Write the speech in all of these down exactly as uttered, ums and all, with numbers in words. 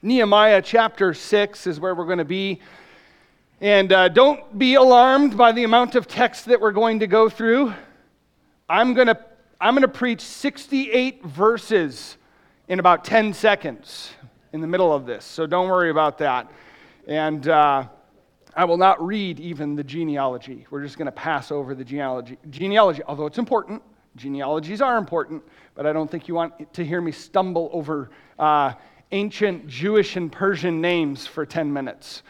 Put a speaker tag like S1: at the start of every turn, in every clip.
S1: Nehemiah chapter six is where we're going to be. And uh, don't be alarmed by the amount of text that we're going to go through. I'm going to I'm going to preach sixty-eight verses in about ten seconds in the middle of this. So don't worry about that. And uh, I will not read even the genealogy. We're just going to pass over the genealogy. Genealogy, although it's important. Genealogies are important, but I don't think you want to hear me stumble over uh, ancient Jewish and Persian names for ten minutes.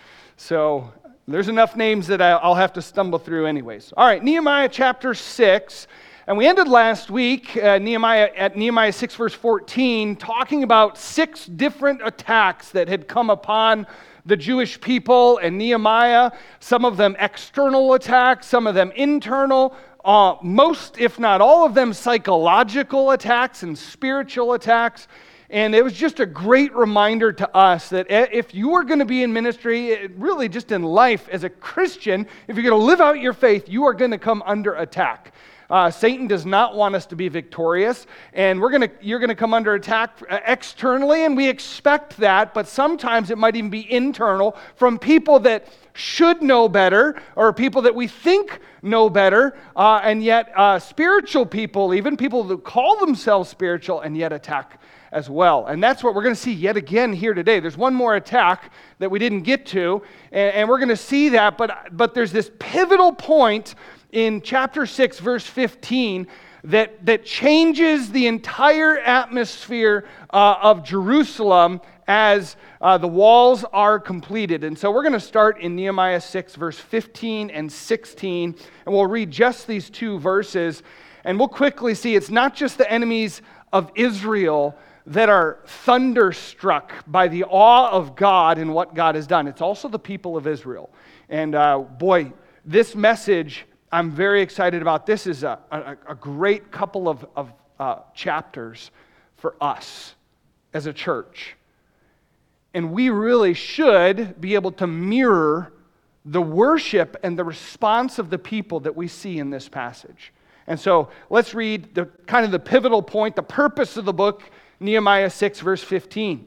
S1: So there's enough names that I'll have to stumble through anyways. All right, Nehemiah chapter six. And we ended last week, uh, Nehemiah at Nehemiah six verse fourteen, talking about six different attacks that had come upon the Jewish people and Nehemiah. Some of them external attacks, some of them internal. Uh, most, if not all of them, psychological attacks and spiritual attacks. And it was just a great reminder to us that if you are going to be in ministry, really just in life as a Christian, if you're going to live out your faith, you are going to come under attack. Uh, Satan does not want us to be victorious, and we're going to you're going to come under attack externally, and we expect that, but sometimes it might even be internal from people that should know better, or people that we think know better, uh, and yet uh, spiritual people, even people that call themselves spiritual, and yet attack as well. And that's what we're going to see yet again here today. There's one more attack that we didn't get to, and, and we're going to see that, but but there's this pivotal point in chapter six, verse fifteen, that, that changes the entire atmosphere uh, of Jerusalem as uh, the walls are completed. And so we're going to start in Nehemiah six, verse fifteen and sixteen, and we'll read just these two verses, and we'll quickly see it's not just the enemies of Israel that are thunderstruck by the awe of God and what God has done. It's also the people of Israel. And uh, boy, this message I'm very excited about. This is a, a, a great couple of, of uh, chapters for us as a church. And we really should be able to mirror the worship and the response of the people that we see in this passage. And so let's read the kind of the pivotal point, the purpose of the book, Nehemiah six, verse fifteen.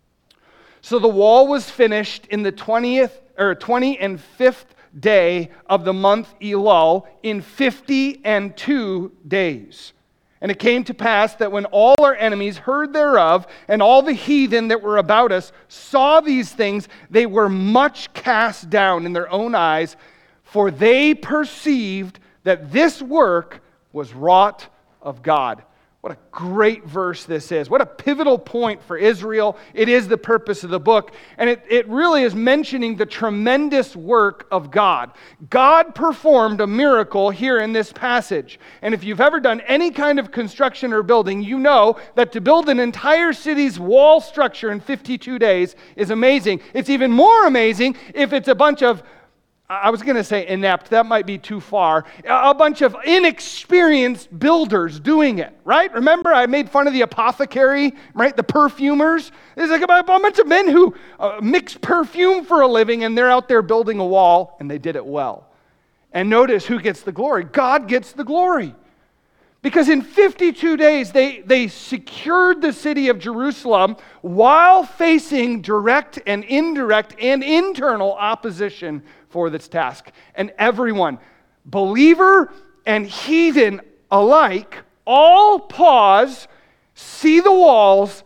S1: So the wall was finished in the twentieth or twenty and fifth day of the month Elul in fifty and two days. And it came to pass that when all our enemies heard thereof, and all the heathen that were about us saw these things, they were much cast down in their own eyes, for they perceived that this work was wrought of God. What a great verse this is. What a pivotal point for Israel. It is the purpose of the book. And it, it really is mentioning the tremendous work of God. God performed a miracle here in this passage. And if you've ever done any kind of construction or building, you know that to build an entire city's wall structure in fifty-two days is amazing. It's even more amazing if it's a bunch of I was going to say inept, that might be too far. A bunch of inexperienced builders doing it, right? Remember, I made fun of the apothecary, right? The perfumers. There's like a bunch of men who uh, mix perfume for a living, and they're out there building a wall, and they did it well. And notice who gets the glory. God gets the glory. Because in fifty-two days, they, they secured the city of Jerusalem while facing direct and indirect and internal opposition for this task. And everyone, believer and heathen alike, all pause, see the walls,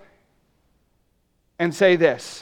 S1: and say this.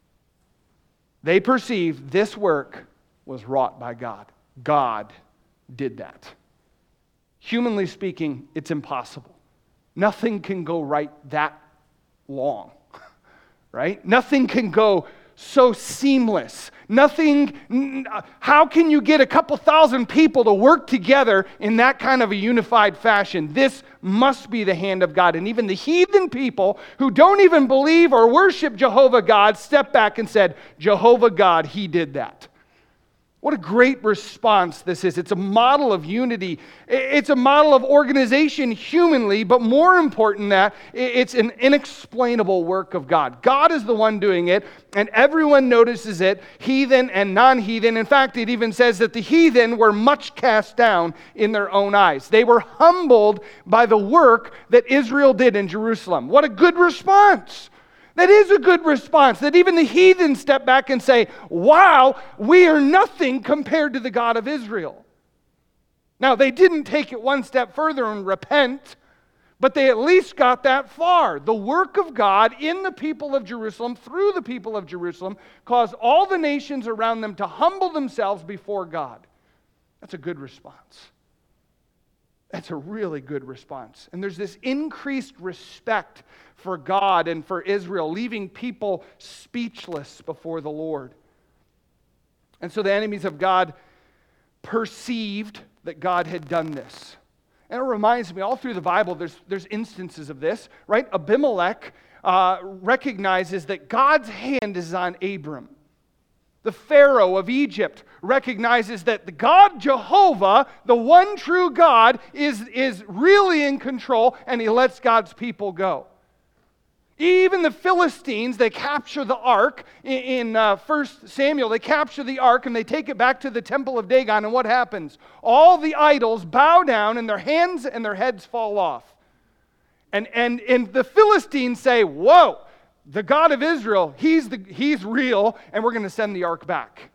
S1: They perceive this work was wrought by God. God did that. Humanly speaking, it's impossible. Nothing can go right that long, right? Nothing can go so seamless. Nothing, how can you get a couple thousand people to work together in that kind of a unified fashion? This must be the hand of God. And even the heathen people who don't even believe or worship Jehovah God stepped back and said, Jehovah God, He did that. What a great response this is. It's a model of unity. It's a model of organization humanly, but more important than that, it's an inexplainable work of God. God is the one doing it, and everyone notices it, heathen and non-heathen. In fact, it even says that the heathen were much cast down in their own eyes. They were humbled by the work that Israel did in Jerusalem. What a good response. That is a good response, that even the heathen step back and say, wow, we are nothing compared to the God of Israel. Now, they didn't take it one step further and repent, but they at least got that far. The work of God in the people of Jerusalem, through the people of Jerusalem, caused all the nations around them to humble themselves before God. That's a good response. That's a really good response. And there's this increased respect for God and for Israel, leaving people speechless before the Lord. And so the enemies of God perceived that God had done this. And it reminds me, all through the Bible, there's, there's instances of this, right? Abimelech uh, recognizes that God's hand is on Abram. The Pharaoh of Egypt recognizes that the God Jehovah, the one true God, is, is really in control, and he lets God's people go. Even the Philistines, they capture the ark in, in uh, First Samuel. They capture the ark and they take it back to the temple of Dagon, and what happens? All the idols bow down and their hands and their heads fall off. And, and, and the Philistines say, whoa! The God of Israel, he's, the, he's real, and we're going to send the ark back.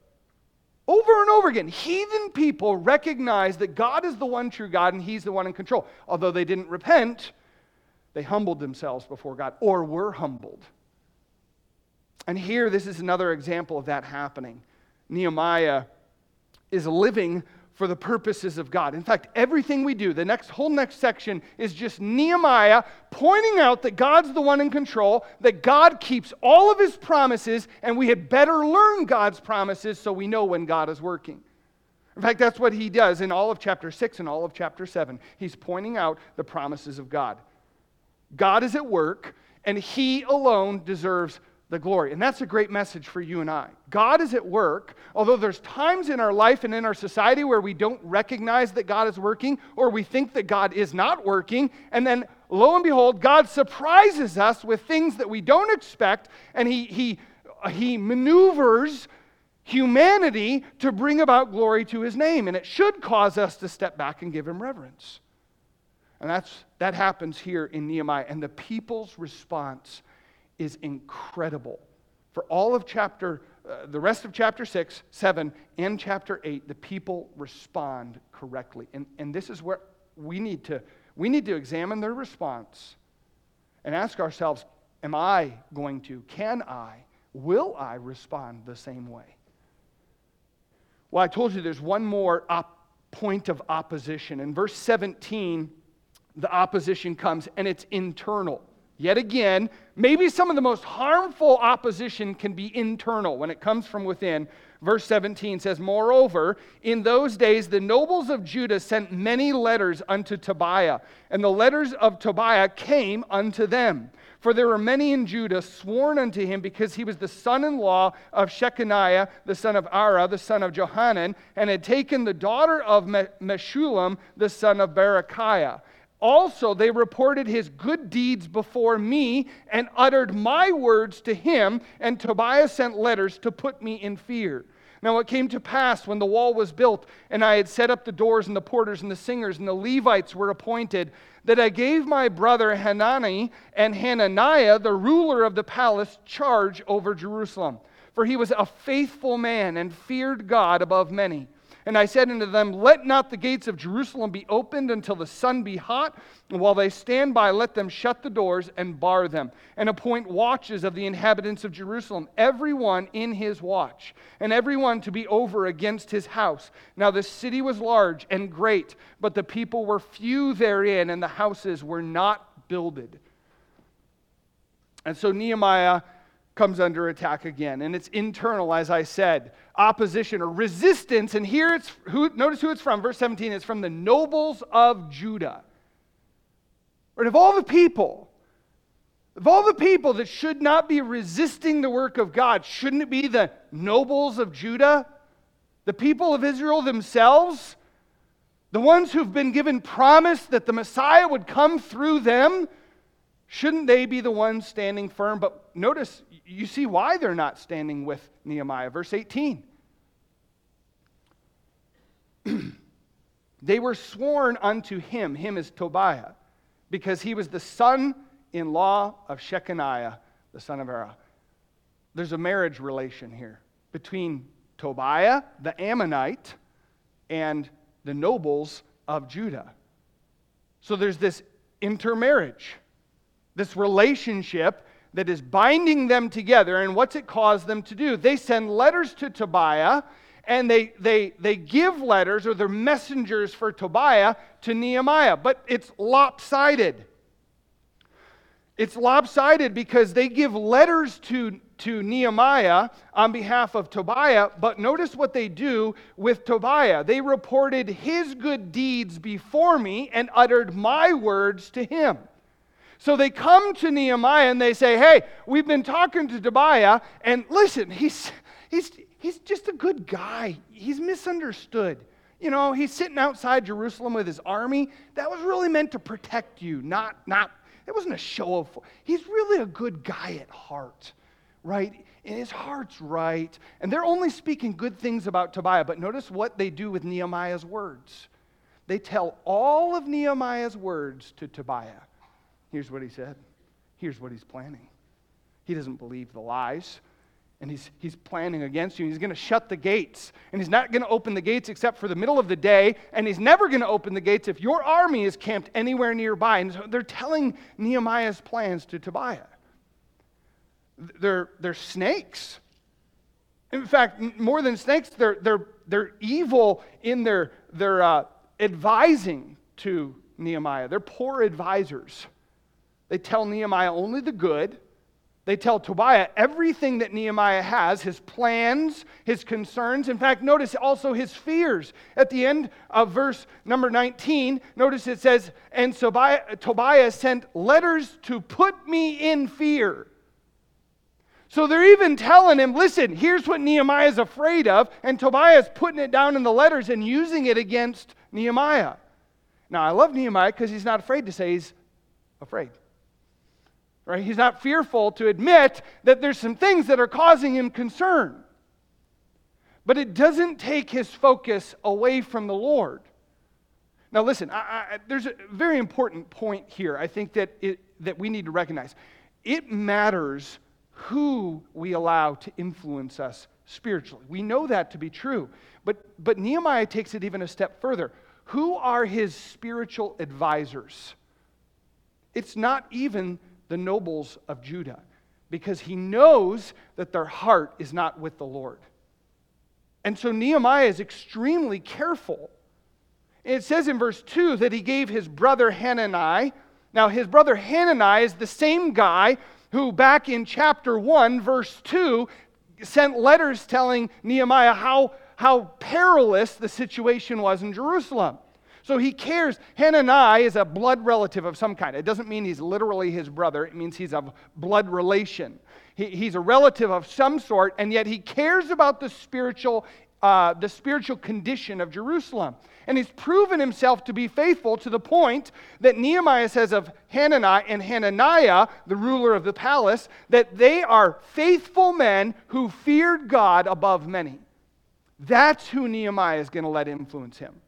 S1: Over and over again, heathen people recognize that God is the one true God and he's the one in control. Although they didn't repent, they humbled themselves before God, or were humbled. And here, this is another example of that happening. Nehemiah is living for the purposes of God. In fact, everything we do, the next whole next section is just Nehemiah pointing out that God's the one in control, that God keeps all of his promises, and we had better learn God's promises so we know when God is working. In fact, that's what he does in all of chapter six and all of chapter seven. He's pointing out the promises of God. God is at work, and he alone deserves the glory. And that's a great message for you and I. God is at work, although there's times in our life and in our society where we don't recognize that God is working, or we think that God is not working, and then lo and behold, God surprises us with things that we don't expect, and he, he, he maneuvers humanity to bring about glory to his name. And it should cause us to step back and give him reverence. And that's that happens here in Nehemiah. And the people's response is incredible. For all of chapter, uh, the rest of chapter six, seven, and chapter eight, the people respond correctly. And, and this is where we need to we need to examine their response and ask ourselves, am I going to, can I, will I respond the same way? Well, I told you there's one more op- point of opposition. In verse seventeen, the opposition comes, and it's internal. Yet again, maybe some of the most harmful opposition can be internal when it comes from within. Verse seventeen says, moreover, in those days the nobles of Judah sent many letters unto Tobiah, and the letters of Tobiah came unto them. For there were many in Judah sworn unto him, because he was the son-in-law of Shechaniah, the son of Ara, the son of Johanan, and had taken the daughter of Meshullam, the son of Berechiah. Also, they reported his good deeds before me and uttered my words to him, and Tobiah sent letters to put me in fear. Now it came to pass when the wall was built, and I had set up the doors and the porters and the singers, and the Levites were appointed, that I gave my brother Hanani and Hananiah, the ruler of the palace, charge over Jerusalem. For he was a faithful man and feared God above many. And I said unto them, let not the gates of Jerusalem be opened until the sun be hot, and while they stand by, let them shut the doors and bar them, and appoint watches of the inhabitants of Jerusalem, every one in his watch, and every one to be over against his house. Now the city was large and great, but the people were few therein, and the houses were not builded. And so Nehemiah comes under attack again, and it's internal, as I said, opposition or resistance. And here it's who, notice who it's from. Verse seventeen, it's from the nobles of Judah. Right, of all the people, of all the people that should not be resisting the work of God, shouldn't it be the nobles of Judah, the people of Israel themselves, the ones who've been given promise that the Messiah would come through them? Shouldn't they be the ones standing firm? But notice, you see why they're not standing with Nehemiah. Verse eighteen. They were sworn unto him, him is Tobiah, because he was the son-in-law of Shechaniah, the son of Erah. There's a marriage relation here between Tobiah, the Ammonite, and the nobles of Judah. So there's this intermarriage, this relationship that is binding them together. And what's it caused them to do? They send letters to Tobiah, and they, they, they give letters, or they're messengers for Tobiah, to Nehemiah. But it's lopsided. It's lopsided because they give letters to, to Nehemiah on behalf of Tobiah, but notice what they do with Tobiah. They reported his good deeds before me and uttered my words to him. So they come to Nehemiah and they say, hey, we've been talking to Tobiah, and listen, he's, he's, he's just a good guy. He's misunderstood. You know, he's sitting outside Jerusalem with his army. That was really meant to protect you, not, not, it wasn't a show of, he's really a good guy at heart, right? And his heart's right. And they're only speaking good things about Tobiah, but notice what they do with Nehemiah's words. They tell all of Nehemiah's words to Tobiah. Here's what he said. Here's what he's planning. He doesn't believe the lies. And he's, he's planning against you. He's going to shut the gates. And he's not going to open the gates except for the middle of the day. And he's never going to open the gates if your army is camped anywhere nearby. And so they're telling Nehemiah's plans to Tobiah. They're, they're snakes. In fact, more than snakes, they're, they're, they're evil in their, their uh, advising to Nehemiah. They're poor advisors. They tell Nehemiah only the good. They tell Tobiah everything that Nehemiah has, his plans, his concerns. In fact, notice also his fears. At the end of verse number nineteen, notice it says, and Tobiah, Tobiah sent letters to put me in fear. So they're even telling him, listen, here's what Nehemiah is afraid of, and Tobiah is putting it down in the letters and using it against Nehemiah. Now, I love Nehemiah because he's not afraid to say he's afraid. Right? He's not fearful to admit that there's some things that are causing him concern. But it doesn't take his focus away from the Lord. Now listen, I, I, there's a very important point here I think that, it, that we need to recognize. It matters who we allow to influence us spiritually. We know that to be true. But, but Nehemiah takes it even a step further. Who are his spiritual advisors? It's not even the nobles of Judah, because he knows that their heart is not with the Lord. And so Nehemiah is extremely careful. It says in verse two that he gave his brother Hanani. Now his brother Hanani is the same guy who back in chapter one, verse two, sent letters telling Nehemiah how, how perilous the situation was in Jerusalem. So he cares. Hanani is a blood relative of some kind. It doesn't mean he's literally his brother. It means he's of blood relation. He, he's a relative of some sort, and yet he cares about the spiritual, uh, the spiritual condition of Jerusalem. And he's proven himself to be faithful to the point that Nehemiah says of Hanani and Hananiah, the ruler of the palace, that they are faithful men who feared God above many. That's who Nehemiah is going to let influence him.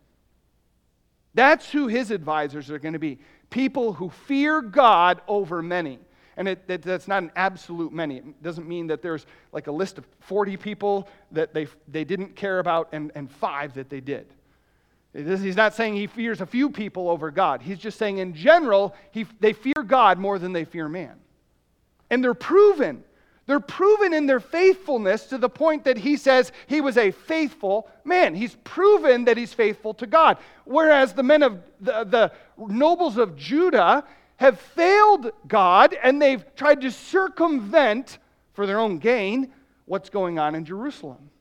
S1: That's who his advisors are going to be. People who fear God over many. And it, it, that's not an absolute many. It doesn't mean that there's like a list of forty people that they, they didn't care about and, and five that they did. It is, he's not saying he fears a few people over God. He's just saying in general, he, they fear God more than they fear man. And they're proven. They're proven in their faithfulness to the point that he says he was a faithful man. He's proven that he's faithful to God. Whereas the men of the, the nobles of Judah have failed God and they've tried to circumvent for their own gain what's going on in Jerusalem.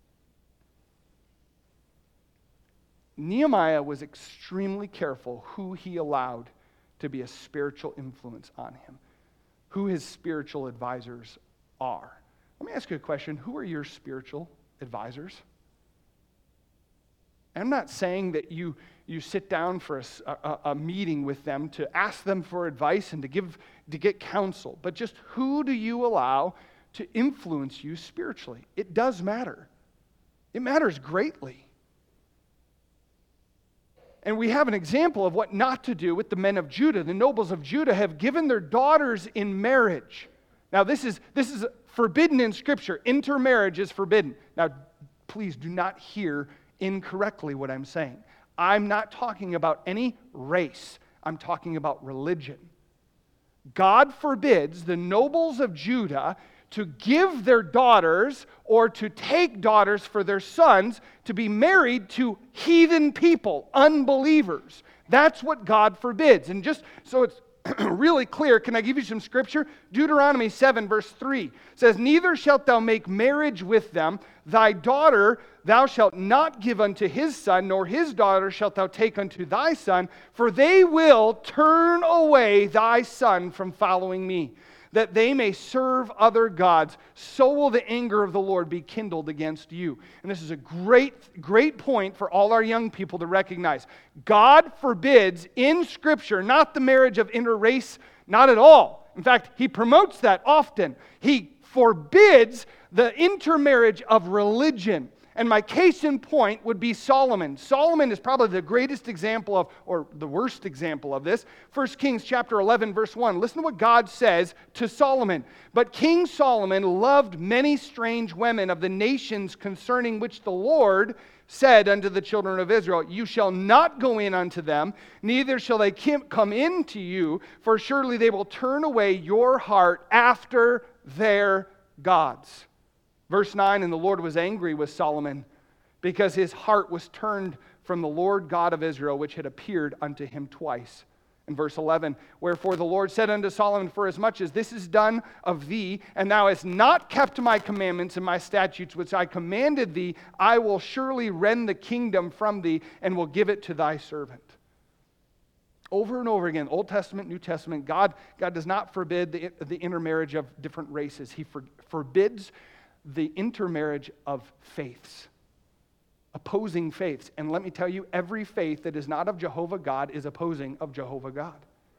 S1: Nehemiah was extremely careful who he allowed to be a spiritual influence on him, who his spiritual advisors are. Let me ask you a question. Who are your spiritual advisors? I'm not saying that you, you sit down for a, a, a meeting with them to ask them for advice and to give to get counsel, but just who do you allow to influence you spiritually? It does matter. It matters greatly. And we have an example of what not to do with the men of Judah. The nobles of Judah have given their daughters in marriage Now, this is, this is forbidden in Scripture. Intermarriage is forbidden. Now, please do not hear incorrectly what I'm saying. I'm not talking about any race. I'm talking about religion. God forbids the nobles of Judah to give their daughters or to take daughters for their sons to be married to heathen people, unbelievers. That's what God forbids. And just so it's really clear, can I give you some scripture? Deuteronomy seven verse three says, "Neither shalt thou make marriage with them. Thy daughter thou shalt not give unto his son, nor his daughter shalt thou take unto thy son, for they will turn away thy son from following me, that they may serve other gods. So will the anger of the Lord be kindled against you." And this is a great, great point for all our young people to recognize. God forbids in Scripture not the marriage of interrace, not at all. In fact, He promotes that often. He forbids the intermarriage of religion. And my case in point would be Solomon. Solomon is probably the greatest example of, or the worst example of this. First Kings chapter eleven, verse one. Listen to what God says to Solomon. "But King Solomon loved many strange women of the nations concerning which the Lord said unto the children of Israel, You shall not go in unto them, neither shall they come in to you, for surely they will turn away your heart after their gods." Verse nine, "And the Lord was angry with Solomon, because his heart was turned from the Lord God of Israel, which had appeared unto him twice." In verse eleven, "Wherefore the Lord said unto Solomon, Forasmuch as this is done of thee, and thou hast not kept my commandments and my statutes which I commanded thee, I will surely rend the kingdom from thee, and will give it to thy servant." Over and over again, Old Testament, New Testament, God, God does not forbid the, the intermarriage of different races. He for, forbids the intermarriage of faiths, opposing faiths. And let me tell you, every faith that is not of Jehovah God is opposing of Jehovah God.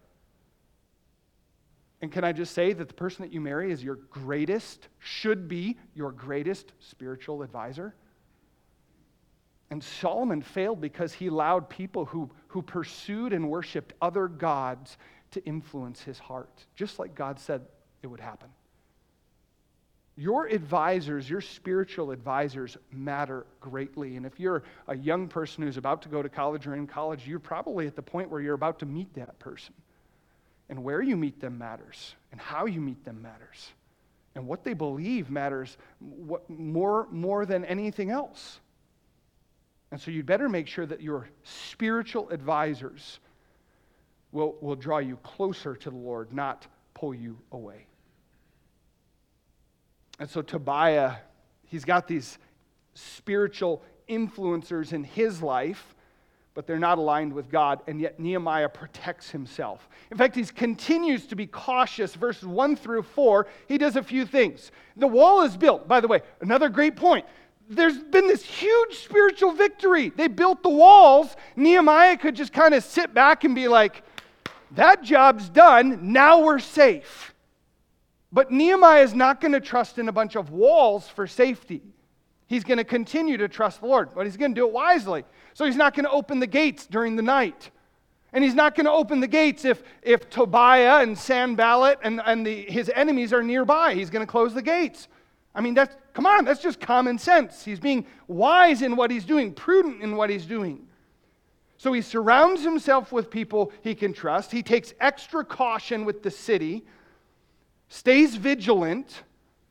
S1: And can I just say that the person that you marry is your greatest, should be your greatest spiritual advisor? And Solomon failed because he allowed people who, who pursued and worshiped other gods to influence his heart, just like God said it would happen. Your advisors, your spiritual advisors matter greatly. And if you're a young person who's about to go to college or in college, you're probably at the point where you're about to meet that person. And where you meet them matters. And how you meet them matters. And what they believe matters what, more, more than anything else. And so you'd better make sure that your spiritual advisors will, will draw you closer to the Lord, not pull you away. And so Tobiah, he's got these spiritual influencers in his life, but they're not aligned with God, and yet Nehemiah protects himself. In fact, he continues to be cautious. Verses one through four, he does a few things. The wall is built. By the way, another great point. There's been this huge spiritual victory. They built the walls. Nehemiah could just kind of sit back and be like, that job's done, now we're safe. But Nehemiah is not going to trust in a bunch of walls for safety. He's going to continue to trust the Lord, but he's going to do it wisely. So he's not going to open the gates during the night. And he's not going to open the gates if, if Tobiah and Sanballat and, and the, his enemies are nearby. He's going to close the gates. I mean, that's, come on, that's just common sense. He's being wise in what he's doing, prudent in what he's doing. So he surrounds himself with people he can trust. He takes extra caution with the city, stays vigilant,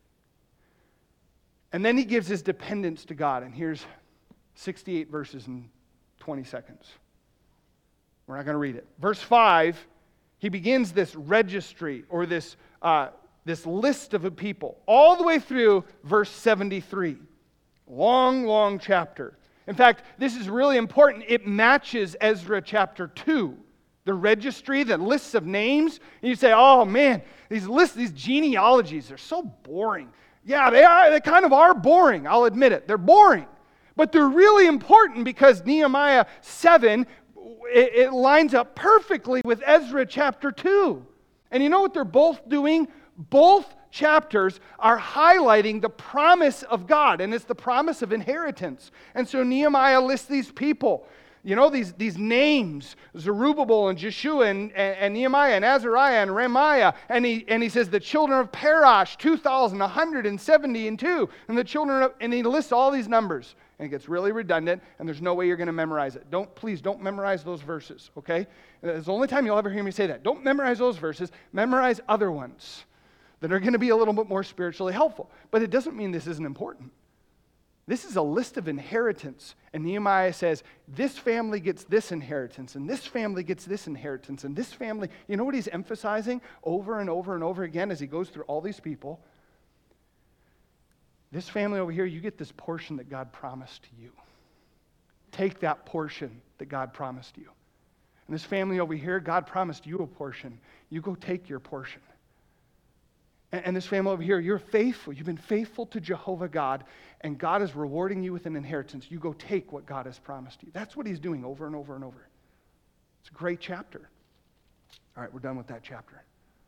S1: and then he gives his dependence to God. And here's sixty-eight verses in twenty seconds. We're not going to read it. Verse five, he begins this registry or this, uh, this list of a people all the way through verse seventy-three. Long, long chapter. In fact, this is really important. It matches Ezra chapter two. The registry, the lists of names. And you say, oh man, these lists, these genealogies are so boring. Yeah, they are. They kind of are boring. I'll admit it. They're boring. But they're really important because Nehemiah seven, it, it lines up perfectly with Ezra chapter two. And you know what they're both doing? Both chapters are highlighting the promise of God, and it's the promise of inheritance. And so Nehemiah lists these people. You know, these, these names, Zerubbabel and Jeshua and, and, and Nehemiah and Azariah and Ramiah. And he, and he says the children of Parash, two thousand one hundred seventy and two. And the children of, and he lists all these numbers. And it gets really redundant, and there's no way you're going to memorize it. Don't, please don't memorize those verses, okay? It's the only time you'll ever hear me say that. Don't memorize those verses. Memorize other ones that are going to be a little bit more spiritually helpful. But it doesn't mean this isn't important. This is a list of inheritance. And Nehemiah says, this family gets this inheritance, and this family gets this inheritance, and this family, you know what he's emphasizing over and over and over again as he goes through all these people? This family over here, you get this portion that God promised to you. Take that portion that God promised you. And this family over here, God promised you a portion. You go take your portion. And, and this family over here, you're faithful. You've been faithful to Jehovah God, and God is rewarding you with an inheritance. You go take what God has promised you. That's what he's doing over and over and over. It's a great chapter. All right, we're done with that chapter.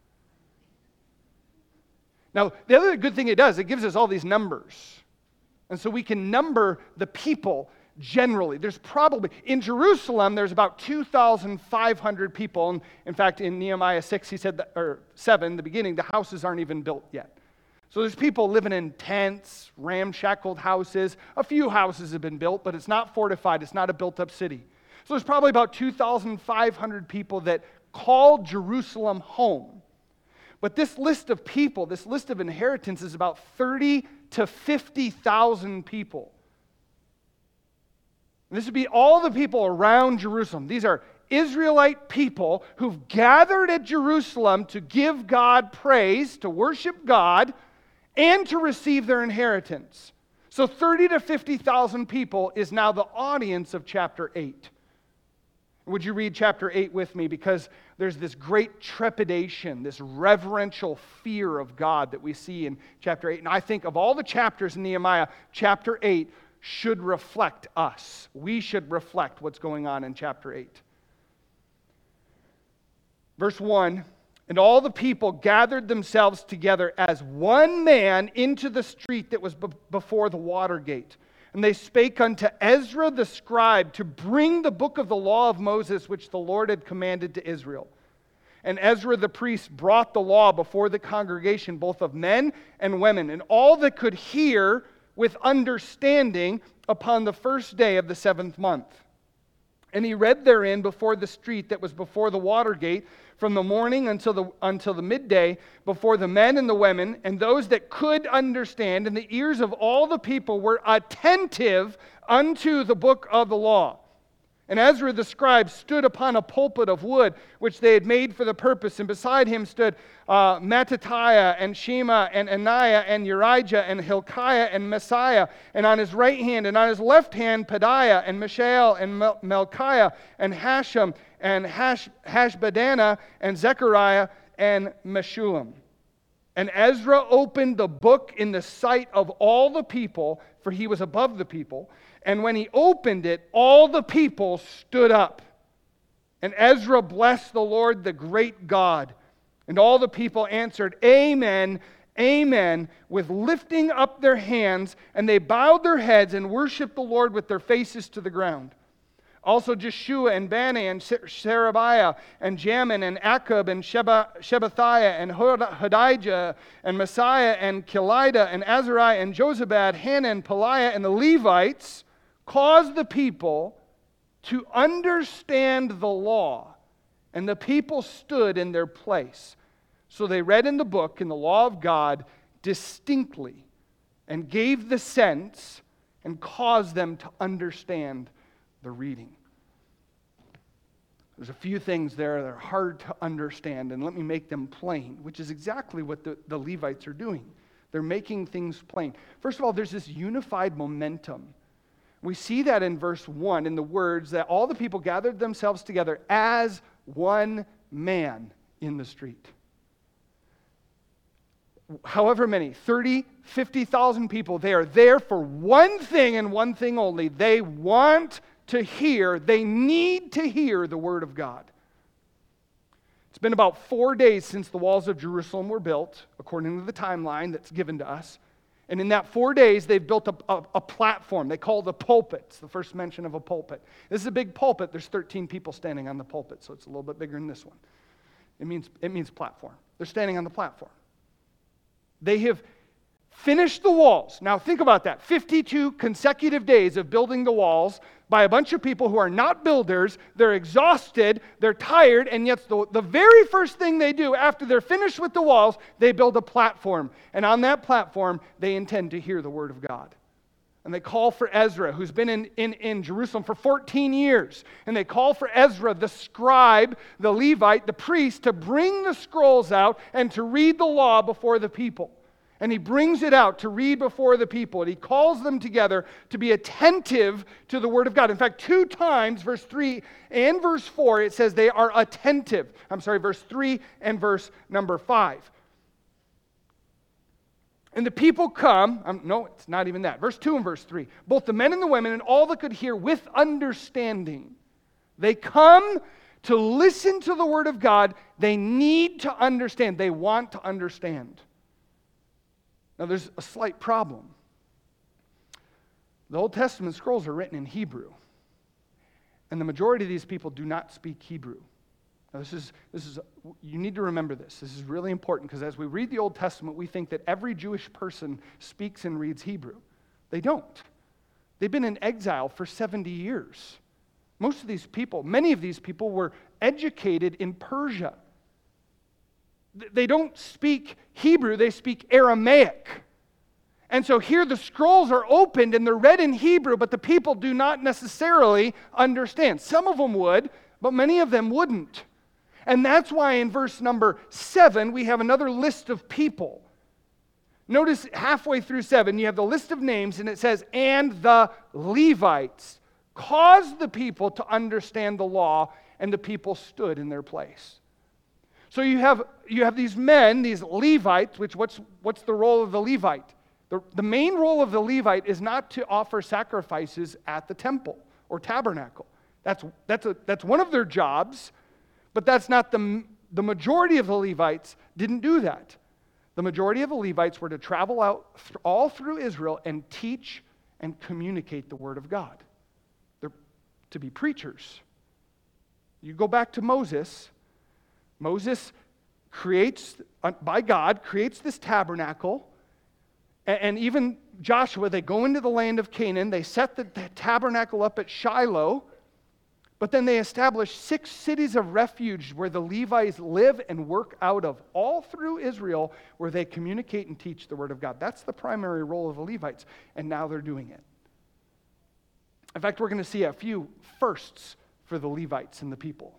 S1: Now, the other good thing it does, it gives us all these numbers. And so we can number the people generally. There's probably, in Jerusalem, there's about two thousand five hundred people. And in fact, in Nehemiah six, he said, that, or seven, the beginning, the houses aren't even built yet. So there's people living in tents, ramshackled houses. A few houses have been built, but it's not fortified. It's not a built-up city. So there's probably about two thousand five hundred people that called Jerusalem home. But this list of people, this list of inheritance is about thirty to fifty thousand people. And this would be all the people around Jerusalem. These are Israelite people who've gathered at Jerusalem to give God praise, to worship God, and to receive their inheritance. So thirty to fifty thousand people is now the audience of chapter eight. Would you read chapter eight with me? Because there's this great trepidation, this reverential fear of God that we see in chapter eight. And I think of all the chapters in Nehemiah, chapter eight should reflect us. We should reflect what's going on in chapter eight. Verse one, and all the people gathered themselves together as one man into the street that was be- before the water gate. And they spake unto Ezra the scribe to bring the book of the law of Moses, which the Lord had commanded to Israel. And Ezra the priest brought the law before the congregation, both of men and women, and all that could hear with understanding upon the first day of the seventh month. And he read therein before the street that was before the water gate, from the morning until the, until the midday, before the men and the women, and those that could understand, and the ears of all the people were attentive unto the book of the law. And Ezra the scribe stood upon a pulpit of wood, which they had made for the purpose, and beside him stood uh, Mattithiah, and Shema, and Ananiah, and Urijah, and Hilkiah, and Messiah, and on his right hand, and on his left hand, Pedaiah, and Mishael, and Mel- Melchiah, and Hashem, and Hash- Hashbaddanah, and Zechariah, and Meshullam. And Ezra opened the book in the sight of all the people, for he was above the people. And when he opened it, all the people stood up. And Ezra blessed the Lord, the great God. And all the people answered, Amen, Amen, with lifting up their hands. And they bowed their heads and worshiped the Lord with their faces to the ground. Also Jeshua and Bani and Sherebiah and Jamin and Akub and Sheba, Shebathiah and Hodijah and Messiah and Kelida and Azariah and Jozabad, Hannah and Peliah and the Levites caused the people to understand the law, and the people stood in their place. So they read in the book, in the law of God, distinctly, and gave the sense and caused them to understand the reading. There's a few things there that are hard to understand, and let me make them plain, which is exactly what the, the Levites are doing. They're making things plain. First of all, there's this unified momentum. We see that in verse one in the words that all the people gathered themselves together as one man in the street. However many, thirty, fifty thousand people, they are there for one thing and one thing only. They want to hear, they need to hear the word of God. It's been about four days since the walls of Jerusalem were built, according to the timeline that's given to us. And in that four days, they've built a, a, a platform. They call it the pulpit. It's the first mention of a pulpit. This is a big pulpit. There's thirteen people standing on the pulpit, so it's a little bit bigger than this one. It means, it means platform. They're standing on the platform. They have finished the walls. Now think about that. fifty-two consecutive days of building the walls by a bunch of people who are not builders. They're exhausted, they're tired, and yet the, the very first thing they do after they're finished with the walls, they build a platform. And on that platform, they intend to hear the word of God. And they call for Ezra, who's been in, in, in Jerusalem for fourteen years. And they call for Ezra, the scribe, the Levite, the priest, to bring the scrolls out and to read the law before the people. And he brings it out to read before the people. And he calls them together to be attentive to the word of God. In fact, two times, verse three and verse four, it says they are attentive. I'm sorry, verse three and verse number five. And the people come, um, no, it's not even that. Verse two and verse three. Both the men and the women and all that could hear with understanding. They come to listen to the word of God. They need to understand. They want to understand. Now, there's a slight problem. The Old Testament scrolls are written in Hebrew, and the majority of these people do not speak Hebrew. Now, this is, this is you need to remember this. This is really important, because as we read the Old Testament, we think that every Jewish person speaks and reads Hebrew. They don't. They've been in exile for seventy years. Most of these people, many of these people were educated in Persia. They don't speak Hebrew, they speak Aramaic. And so here the scrolls are opened and they're read in Hebrew, but the people do not necessarily understand. Some of them would, but many of them wouldn't. And that's why in verse number seven, we have another list of people. Notice halfway through seven, you have the list of names, and it says, and the Levites caused the people to understand the law, and the people stood in their place. So you have you have these men, these Levites, which what's what's the role of the Levite? The, the main role of the Levite is not to offer sacrifices at the temple or tabernacle. That's that's a that's one of their jobs, but that's not the the majority of the Levites didn't do that. The majority of the Levites were to travel out th- all through Israel and teach and communicate the word of God. They're to be preachers. You go back to Moses. Moses creates, by God, creates this tabernacle. And even Joshua, they go into the land of Canaan. They set the tabernacle up at Shiloh. But then they establish six cities of refuge where the Levites live and work out of, all through Israel, where they communicate and teach the word of God. That's the primary role of the Levites. And now they're doing it. In fact, we're going to see a few firsts for the Levites and the people.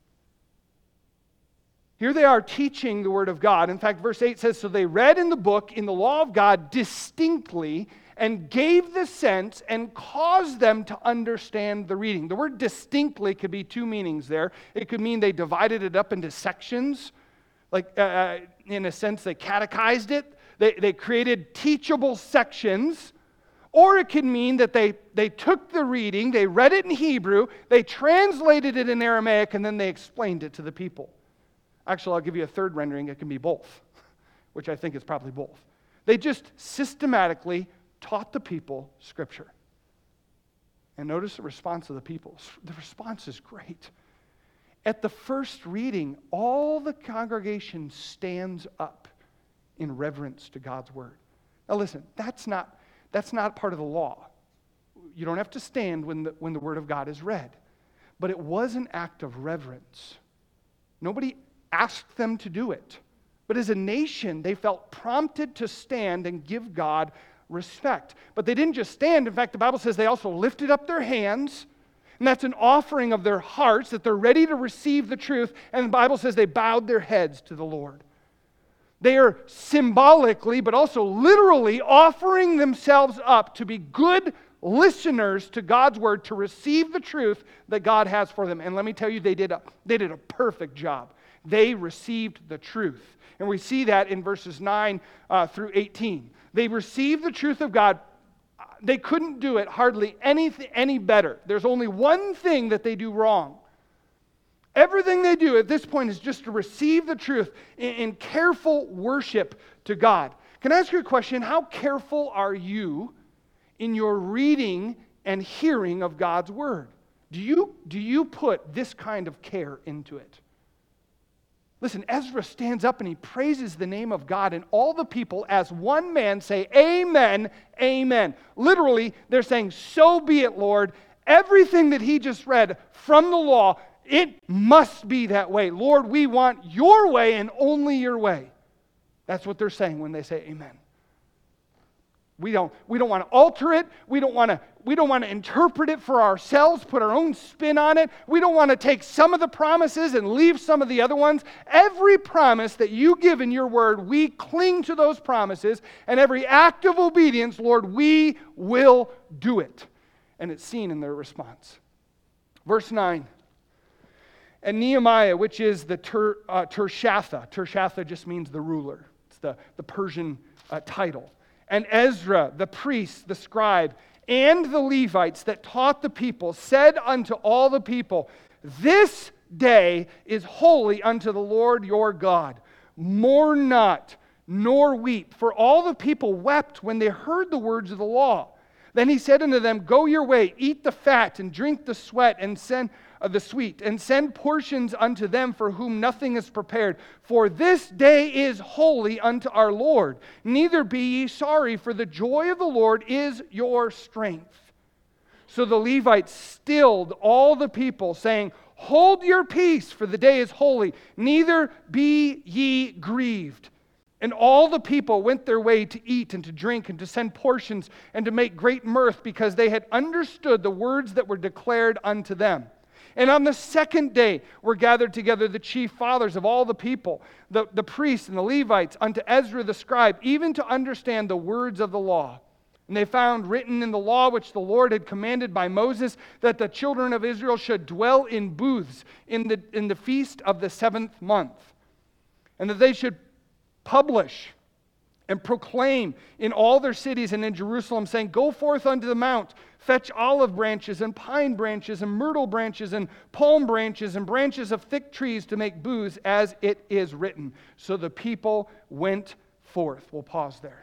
S1: Here they are teaching the word of God. In fact, verse eight says, so they read in the book, in the law of God, distinctly, and gave the sense and caused them to understand the reading. The word distinctly could be two meanings there. It could mean they divided it up into sections. Like, uh, in a sense, they catechized it. They, they created teachable sections. Or it could mean that they, they took the reading, they read it in Hebrew, they translated it in Aramaic, and then they explained it to the people. Actually, I'll give you a third rendering. It can be both, which I think is probably both. They just systematically taught the people Scripture. And notice the response of the people. The response is great. At the first reading, all the congregation stands up in reverence to God's word. Now listen, that's not, that's not part of the law. You don't have to stand when the, when the word of God is read. But it was an act of reverence. Nobody asked them to do it. But as a nation, they felt prompted to stand and give God respect. But they didn't just stand. In fact, the Bible says they also lifted up their hands, and that's an offering of their hearts, that they're ready to receive the truth. And the Bible says they bowed their heads to the Lord. They are symbolically, but also literally offering themselves up to be good listeners to God's word, to receive the truth that God has for them. And let me tell you, they did a, they did a perfect job. They received the truth. And we see that in verses nine uh, through eighteen. They received the truth of God. They couldn't do it hardly anything, any better. There's only one thing that they do wrong. Everything they do at this point is just to receive the truth in, in careful worship to God. Can I ask you a question? How careful are you in your reading and hearing of God's word? Do you, do you put this kind of care into it? Listen, Ezra stands up and he praises the name of God, and all the people as one man say, amen, amen. Literally, they're saying, so be it, Lord. Everything that he just read from the law, it must be that way. Lord, we want your way and only your way. That's what they're saying when they say amen. We don't, we don't want to alter it. We don't want to, we don't want to interpret it for ourselves, put our own spin on it. We don't want to take some of the promises and leave some of the other ones. Every promise that you give in your word, we cling to those promises. And every act of obedience, Lord, we will do it. And it's seen in their response. Verse nine. And Nehemiah, which is the Ter, uh, Tershatha. Tershatha just means the ruler. It's the, the Persian uh, title. And Ezra, the priest, the scribe, and the Levites that taught the people, said unto all the people, this day is holy unto the Lord your God. Mourn not, nor weep. For all the people wept when they heard the words of the law. Then he said unto them, go your way, eat the fat, and drink the sweat, and send uh, the sweet, and send portions unto them for whom nothing is prepared. For this day is holy unto our Lord. Neither be ye sorry, for the joy of the Lord is your strength. So the Levites stilled all the people, saying, hold your peace, for the day is holy. Neither be ye grieved. And all the people went their way to eat and to drink and to send portions and to make great mirth, because they had understood the words that were declared unto them. And on the second day were gathered together the chief fathers of all the people, the, the priests and the Levites, unto Ezra the scribe, even to understand the words of the law. And they found written in the law which the Lord had commanded by Moses, that the children of Israel should dwell in booths in the, in the feast of the seventh month, and that they should publish and proclaim in all their cities and in Jerusalem, saying, go forth unto the mount, fetch olive branches and pine branches and myrtle branches and palm branches and branches of thick trees to make booths, as it is written. So the people went forth. We'll pause there.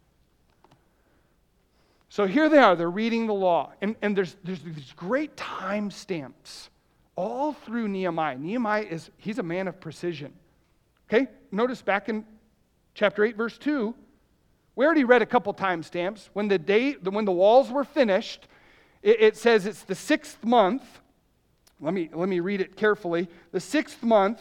S1: So here they are, they're reading the law, and, and there's, there's these great time stamps all through Nehemiah. Nehemiah is, he's a man of precision. Okay, notice back in chapter eight, verse two, we already read a couple timestamps. When the day, when the walls were finished, it, it says it's the sixth month. Let me let me read it carefully. The sixth month,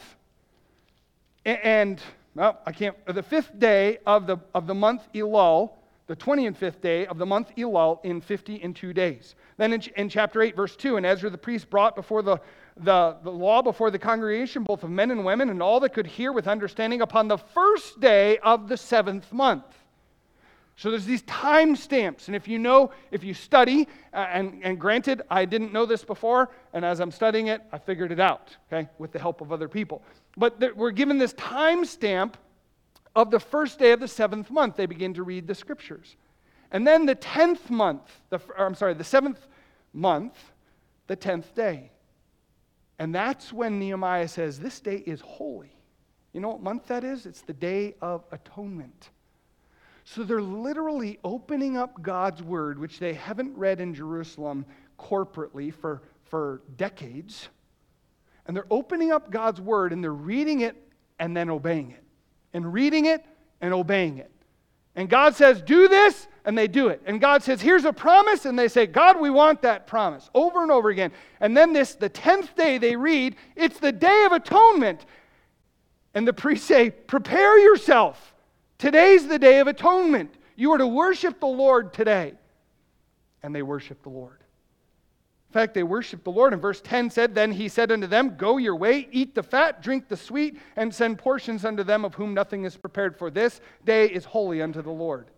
S1: and well, I can't. The fifth day of the of the month Elul, the twentieth and fifth day of the month Elul, in fifty and two days. Then in, in chapter eight, verse two, and Ezra the priest brought before the The, the law before the congregation, both of men and women, and all that could hear with understanding, upon the first day of the seventh month. So there's these time stamps, and if you know, if you study, uh, and, and granted, I didn't know this before, and as I'm studying it, I figured it out, okay, with the help of other people. But th- we're given this time stamp of the first day of the seventh month. They begin to read the scriptures. And then the tenth month, the, or I'm sorry, the seventh month, the tenth day. And that's when Nehemiah says, this day is holy. You know what month that is? It's the Day of Atonement. So they're literally opening up God's word, which they haven't read in Jerusalem corporately for, for decades. And they're opening up God's word, and they're reading it and then obeying it. And reading it and obeying it. And God says, do this, and they do it. And God says, here's a promise, and they say, God, we want that promise, over and over again. And then this, the tenth day, they read, it's the Day of Atonement. And the priests say, prepare yourself. Today's the Day of Atonement. You are to worship the Lord today. And they worship the Lord. In fact, they worshiped the Lord. And verse ten said, then he said unto them, go your way, eat the fat, drink the sweet, and send portions unto them of whom nothing is prepared, for this day is holy unto the Lord.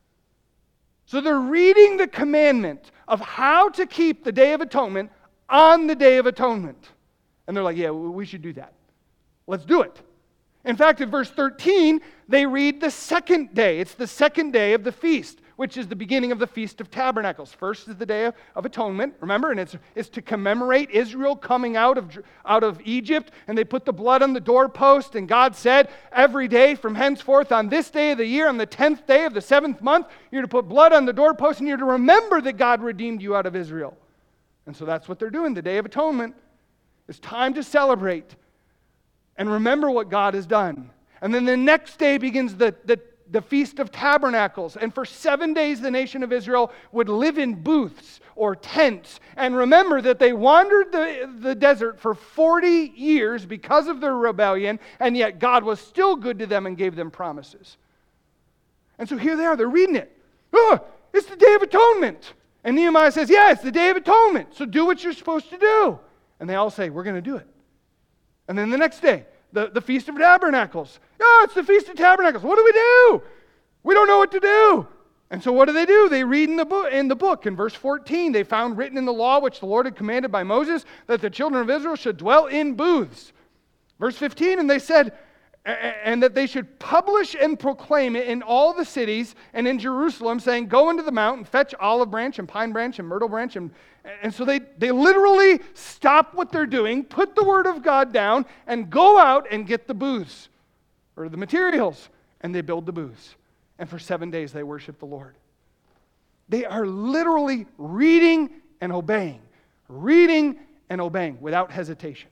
S1: So they're reading the commandment of how to keep the Day of Atonement on the Day of Atonement. And they're like, yeah, we should do that. Let's do it. In fact, in verse thirteen, they read the second day. It's the second day of the feast, which is the beginning of the Feast of Tabernacles. First is the Day of, of Atonement, remember? And it's, it's to commemorate Israel coming out of, out of Egypt, and they put the blood on the doorpost, and God said, every day from henceforth on this day of the year, on the tenth day of the seventh month, you're to put blood on the doorpost, and you're to remember that God redeemed you out of Israel. And so that's what they're doing, the Day of Atonement. It's time to celebrate and remember what God has done. And then the next day begins the, the, the Feast of Tabernacles. And for seven days the nation of Israel would live in booths or tents. And remember that they wandered the, the desert for forty years because of their rebellion, and yet God was still good to them and gave them promises. And so here they are, they're reading it. Oh, it's the Day of Atonement. And Nehemiah says, yeah, it's the Day of Atonement, so do what you're supposed to do. And they all say, we're going to do it. And then the next day, The, the Feast of Tabernacles. Oh, it's the Feast of Tabernacles. What do we do? We don't know what to do. And so what do they do? They read in the book, in the book, in verse fourteen, they found written in the law which the Lord had commanded by Moses that the children of Israel should dwell in booths. Verse fifteen, and they said, and that they should publish and proclaim it in all the cities and in Jerusalem, saying, go into the mountain, fetch olive branch and pine branch and myrtle branch. And, and so they, they literally stop what they're doing, put the word of God down, and go out and get the booths, or the materials, and they build the booths. And for seven days they worship the Lord. They are literally reading and obeying, reading and obeying without hesitation.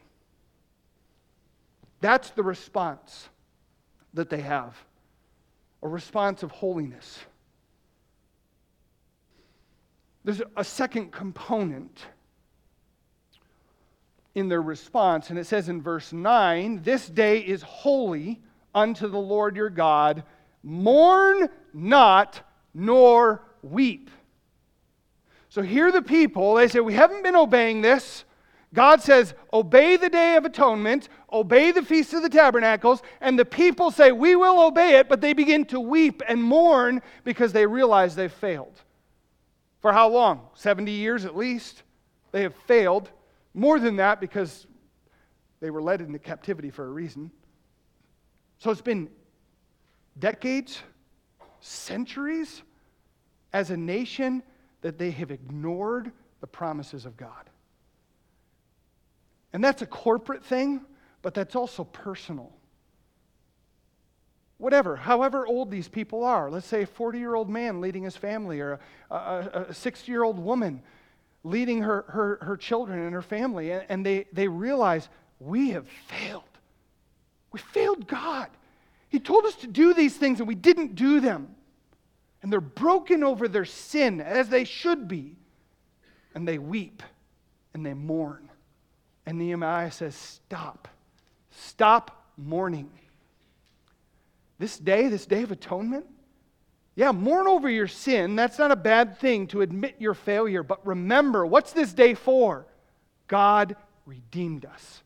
S1: That's the response that they have, a response of holiness. There's a second component in their response, and it says in verse nine, this day is holy unto the Lord your God. Mourn not, nor weep. So here the people, they say, we haven't been obeying this. God says, obey the Day of Atonement, obey the Feast of the Tabernacles, and the people say, we will obey it, but they begin to weep and mourn because they realize they've failed. For how long? seventy years at least. They have failed. More than that, because they were led into captivity for a reason. So it's been decades, centuries, as a nation that they have ignored the promises of God. And that's a corporate thing, but that's also personal. Whatever, however old these people are, let's say a forty-year-old man leading his family, or a, a, a sixty-year-old woman leading her, her, her children and her family, and, and they, they realize, we have failed. We failed God. He told us to do these things and we didn't do them. And they're broken over their sin, as they should be. And they weep and they mourn. And Nehemiah says, stop. Stop mourning. This day, this day of atonement, yeah, mourn over your sin. That's not a bad thing to admit your failure. But remember, what's this day for? God redeemed us.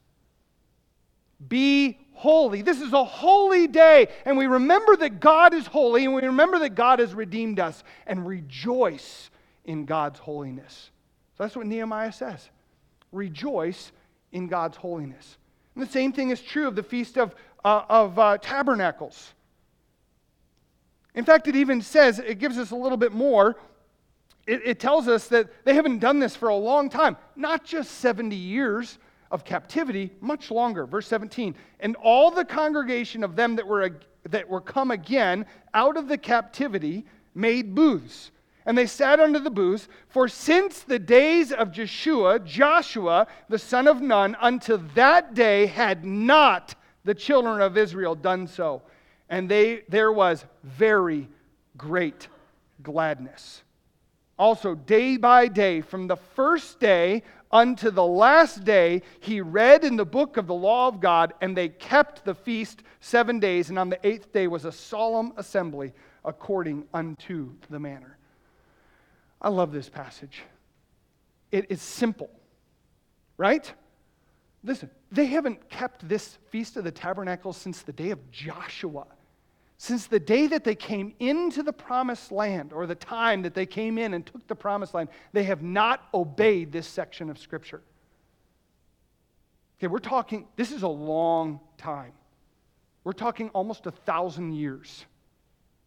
S1: Be holy. This is a holy day. And we remember that God is holy, and we remember that God has redeemed us, and rejoice in God's holiness. So that's what Nehemiah says. Rejoice in God's holiness. And the same thing is true of the Feast of, uh, of uh, Tabernacles. In fact, it even says, it gives us a little bit more. It, it tells us that they haven't done this for a long time. Not just seventy years of captivity, much longer. Verse seventeen, and all the congregation of them that were, that were come again out of the captivity made booths. And they sat under the booths, for since the days of Joshua, Joshua, the son of Nun, unto that day had not the children of Israel done so. And they there was very great gladness. Also, day by day, from the first day unto the last day, he read in the book of the law of God, and they kept the feast seven days, and on the eighth day was a solemn assembly according unto the manner. I love this passage. It is simple, right? Listen, they haven't kept this Feast of the Tabernacles since the day of Joshua. Since the day that they came into the promised land, or the time that they came in and took the promised land, they have not obeyed this section of Scripture. Okay, we're talking, this is a long time. We're talking almost a thousand years.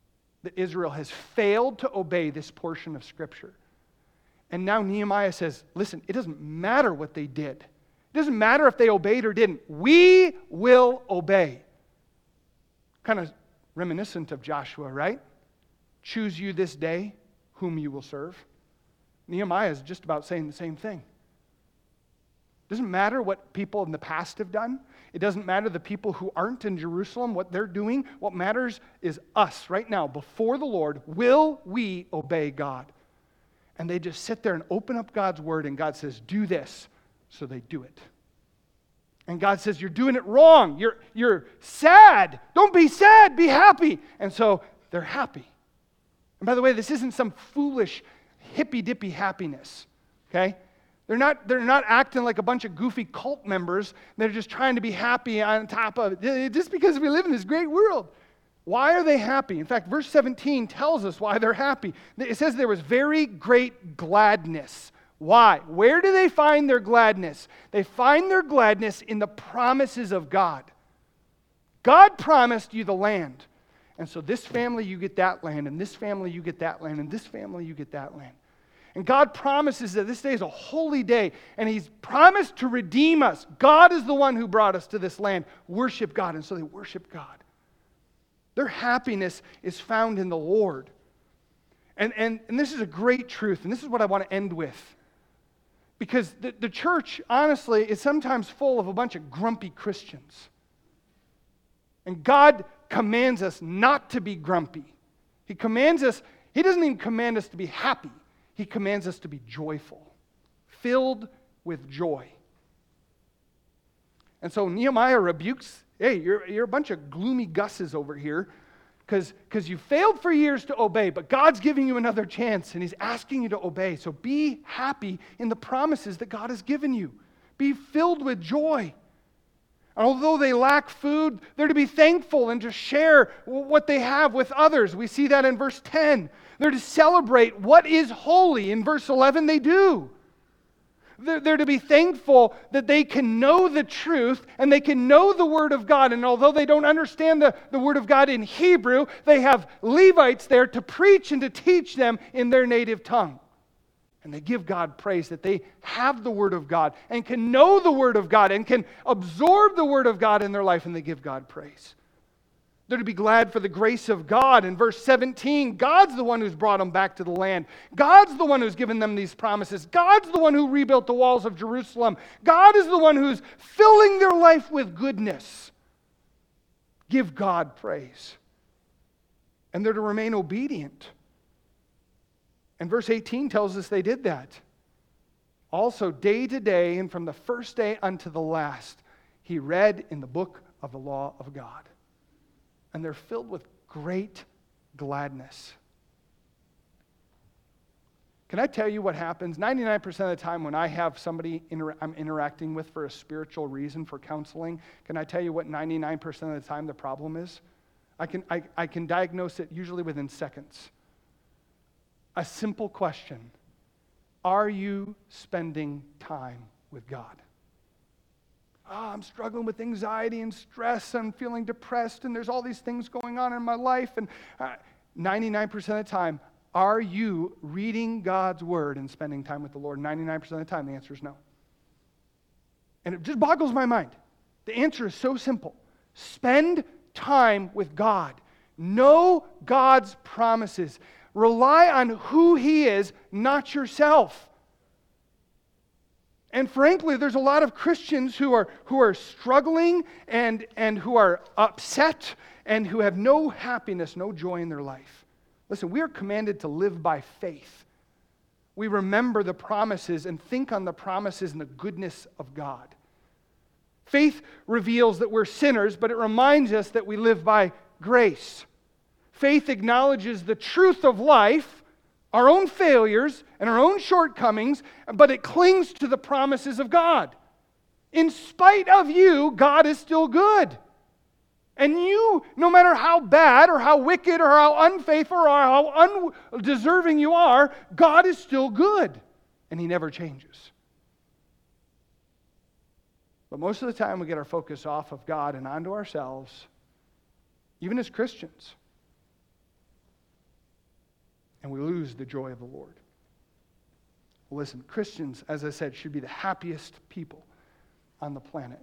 S1: that Israel has failed to obey this portion of Scripture. And now Nehemiah says, listen, it doesn't matter what they did. It doesn't matter if they obeyed or didn't. We will obey. Kind of reminiscent of Joshua, right? Choose you this day whom you will serve. Nehemiah is just about saying the same thing. It doesn't matter what people in the past have done. It doesn't matter the people who aren't in Jerusalem, what they're doing. What matters is us right now before the Lord. Will we obey God? And they just sit there and open up God's word, and God says, do this. So they do it. And God says, you're doing it wrong. You're, you're sad. Don't be sad. Be happy. And so they're happy. And by the way, this isn't some foolish, hippy-dippy happiness. Okay? They're not, they're not acting like a bunch of goofy cult members. They're just trying to be happy on top of it. Just because we live in this great world. Why are they happy? In fact, verse seventeen tells us why they're happy. It says there was very great gladness. Why? Where do they find their gladness? They find their gladness in the promises of God. God promised you the land. And so this family, you get that land, and this family, you get that land, and this family, you get that land. And God promises that this day is a holy day, and He's promised to redeem us. God is the one who brought us to this land. Worship God. And so they worship God. Their happiness is found in the Lord. And, and, and this is a great truth, and this is what I want to end with. Because the, the church, honestly, is sometimes full of a bunch of grumpy Christians. And God commands us not to be grumpy. He commands us, He doesn't even command us to be happy. He commands us to be joyful, filled with joy. And so Nehemiah rebukes, hey, you're, you're a bunch of gloomy gusses over here because because you failed for years to obey, but God's giving you another chance, and He's asking you to obey. So be happy in the promises that God has given you. Be filled with joy. And although they lack food, they're to be thankful and to share what they have with others. We see that in verse ten. They're to celebrate what is holy. In verse eleven, they do. They're, they're to be thankful that they can know the truth and they can know the Word of God. And although they don't understand the, the Word of God in Hebrew, they have Levites there to preach and to teach them in their native tongue. And they give God praise that they have the Word of God and can know the Word of God and can absorb the Word of God in their life, and they give God praise. They're to be glad for the grace of God. In verse seventeen, God's the one who's brought them back to the land. God's the one who's given them these promises. God's the one who rebuilt the walls of Jerusalem. God is the one who's filling their life with goodness. Give God praise. And they're to remain obedient. And verse eighteen tells us they did that. Also, day to day, and from the first day unto the last, he read in the book of the law of God. And they're filled with great gladness. Can I tell you what happens? ninety-nine percent of the time when I have somebody inter- I'm interacting with for a spiritual reason, for counseling, can I tell you what ninety-nine percent of the time the problem is? I can, I, I can diagnose it usually within seconds. A simple question. Are you spending time with God? Oh, I'm struggling with anxiety and stress. I'm feeling depressed, and there's all these things going on in my life. And uh, ninety-nine percent of the time, are you reading God's Word and spending time with the Lord? ninety-nine percent of the time, the answer is no. And it just boggles my mind. The answer is so simple. Spend time with God. Know God's promises. Rely on who He is, not yourself. And frankly, there's a lot of Christians who are who are struggling and, and who are upset and who have no happiness, no joy in their life. Listen, we are commanded to live by faith. We remember the promises and think on the promises and the goodness of God. Faith reveals that we're sinners, but it reminds us that we live by grace. Faith acknowledges the truth of life, our own failures and our own shortcomings, but it clings to the promises of God. In spite of you, God is still good. And you, no matter how bad or how wicked or how unfaithful or how undeserving you are, God is still good. And He never changes. But most of the time we get our focus off of God and onto ourselves, even as Christians. lose the joy of the Lord. Well, listen, Christians, as I said, should be the happiest people on the planet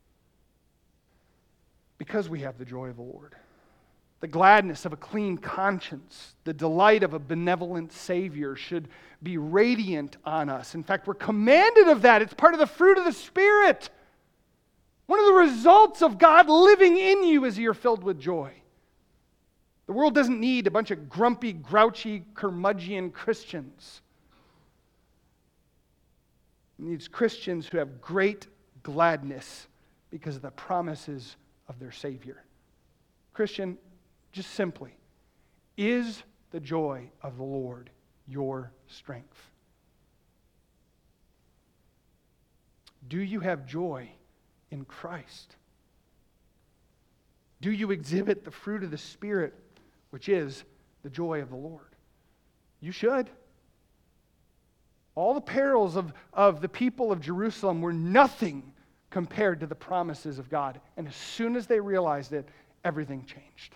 S1: because we have the joy of the Lord. The gladness of a clean conscience, the delight of a benevolent Savior should be radiant on us. In fact, we're commanded of that. It's part of the fruit of the Spirit. One of the results of God living in you is you're filled with joy. The world doesn't need a bunch of grumpy, grouchy, curmudgeon Christians. It needs Christians who have great gladness because of the promises of their Savior. Christian, just simply, is the joy of the Lord your strength? Do you have joy in Christ? Do you exhibit the fruit of the Spirit, which is the joy of the Lord? You should. All the perils of, of the people of Jerusalem were nothing compared to the promises of God. And as soon as they realized it, everything changed.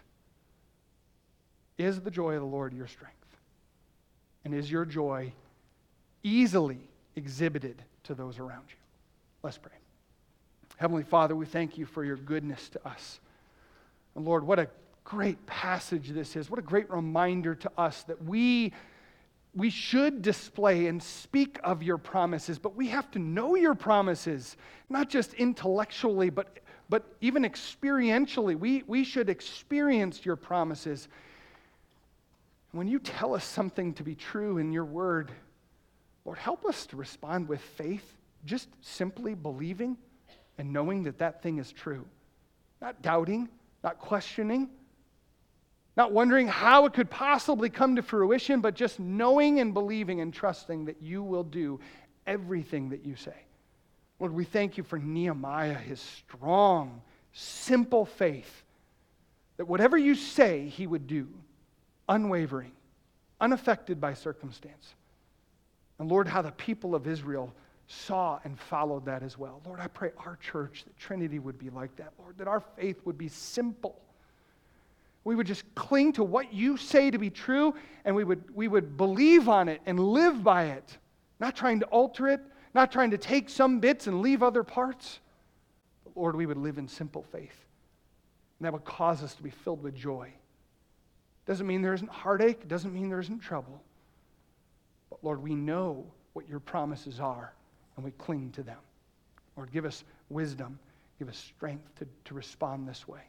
S1: Is the joy of the Lord your strength? And is your joy easily exhibited to those around you? Let's pray. Heavenly Father, we thank you for your goodness to us. And Lord, what a great passage this is. What a great reminder to us that we, we should display and speak of your promises, but we have to know your promises, not just intellectually, but, but even experientially. We, we should experience your promises. When you tell us something to be true in your word, Lord, help us to respond with faith, just simply believing and knowing that that thing is true. Not doubting, not questioning, not wondering how it could possibly come to fruition, but just knowing and believing and trusting that you will do everything that you say. Lord, we thank you for Nehemiah, his strong, simple faith, that whatever you say, he would do. Unwavering, unaffected by circumstance. And Lord, how the people of Israel saw and followed that as well. Lord, I pray our church, that Trinity would be like that. Lord, that our faith would be simple. We would just cling to what you say to be true, and we would, we would believe on it and live by it. Not trying to alter it, not trying to take some bits and leave other parts. But Lord, we would live in simple faith. And that would cause us to be filled with joy. Doesn't mean there isn't heartache. Doesn't mean there isn't trouble. But Lord, we know what your promises are, and we cling to them. Lord, give us wisdom. Give us strength to, to respond this way.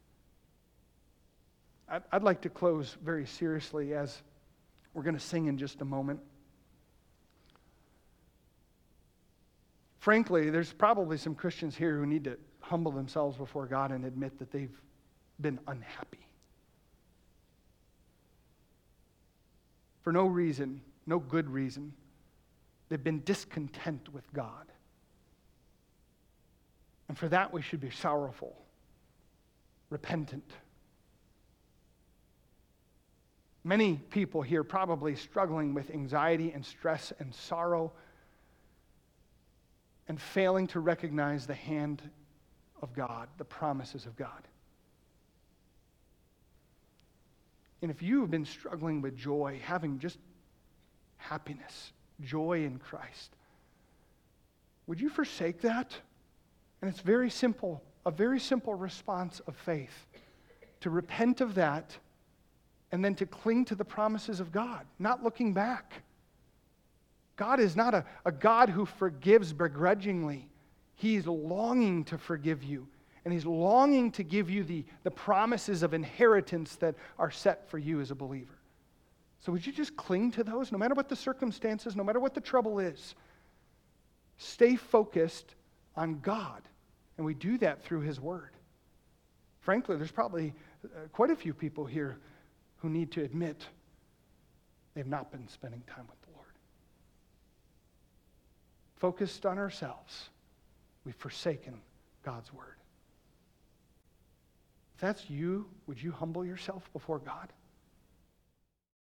S1: I'd, I'd like to close very seriously as we're going to sing in just a moment. Frankly, there's probably some Christians here who need to humble themselves before God and admit that they've been unhappy. For no reason, no good reason. They've been discontent with God. And for that we should be sorrowful, repentant. Many people here probably struggling with anxiety and stress and sorrow and failing to recognize the hand of God, the promises of God. And if you have been struggling with joy, having just happiness, joy in Christ, would you forsake that? And it's very simple, a very simple response of faith, to repent of that and then to cling to the promises of God, not looking back. God is not a, a God who forgives begrudgingly. He's longing to forgive you. And he's longing to give you the, the promises of inheritance that are set for you as a believer. So would you just cling to those, no matter what the circumstances, no matter what the trouble is? Stay focused on God. And we do that through his word. Frankly, there's probably uh, quite a few people here who need to admit they've not been spending time with the Lord. Focused on ourselves, we've forsaken God's word. If that's you, would you humble yourself before God?